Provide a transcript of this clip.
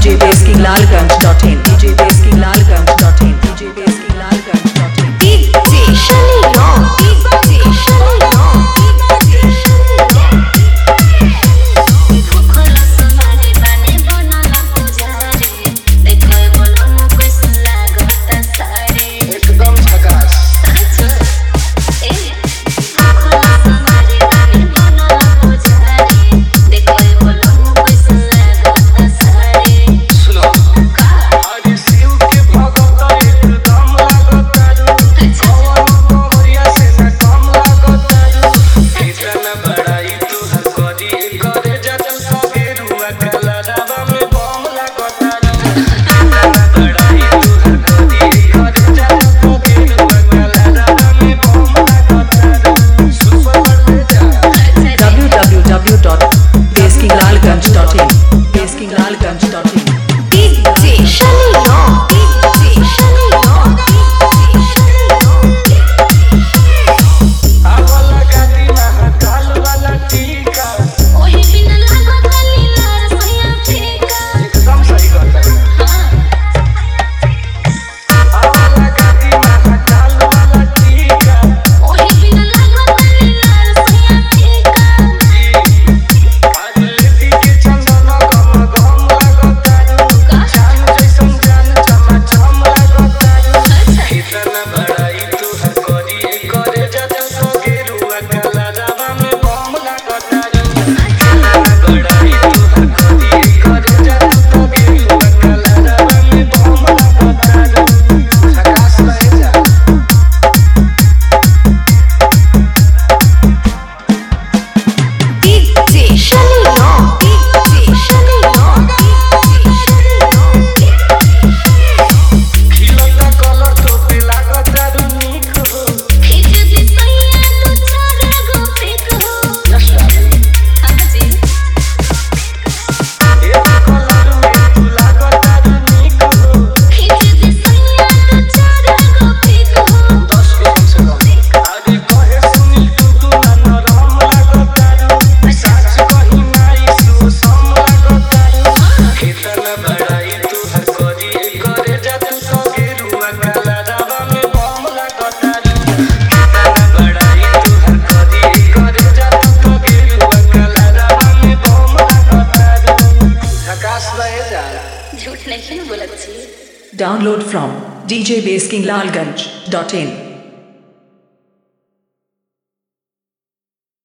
DJ BassKingLalganj.in DJ BassKingLalganj.in DJ BassKingLalganj.in DJ Shani Ram DJ Shani Ram DJ Shani Ram भूखल सुमारे बने बनला पुजारी देखै बोलो न कैसन लागता सारे एकदम झकास ए भूखल सुमारे बने बनला पुजारी देखै बोलो न कैसन लागता सारे सुनो अरे शिव के भगत एकदम लागतारू कौन मोरिया से न कम लागतारू इतना बड़ाई तू हर करी करे जत सबे रुआ कलरवा में बम लागतारू इतना बड़ाई तू हर करी करे जत सबे रुआ कलरवा में बम लागतारू सुपर बढ़ जा www.BassKingLalganj.in BassKingLalganj.in DJ Shani Ram DJ Shani Ram DJ Shani Ram आवला गाती महाकाल वाला टीका ओही बिन लागता लीलार सैया फेका एकदम सही बात है आवला गाती महाकाल वाला टीका ओही बिन लागता लीलार सैया फेका आज लेती के चंदन गम गम लागतारू जान जैसन जान चमा चम लागतारू इतना बड़ाई तू हर करी करे जत सगे रुआ कलरवा में बम लागतारू इतना बड़ाई तू हर करी करे जत सगे रुआ कलरवा में बम लागतारू झकास रह जा DJ Shani Ram DJ Shani Ram DJ Shani Ram खिलता कलर तो पे लागतारू नीक हो खिच दे सैया दो चार गो फेक हो हाजी एक कलर में तू लागतारू नीक हो खिच दे सैया दो चार गो फेक हो 10 के कम से कम अरे कहे सुनी तू ना नरम लागतारू सच कही नाई सुसम लागतारू इतना बड़ाई तू हर करी करे जत सगे रुआ कलरवा में बम लागतारू इतना बड़ाई तू हर करी करे जत सगे रुआ कलरवा में बम लागतारू झकास रह जा झूठ नहीं बोलत छी Download from DJ BassKingLalganj.in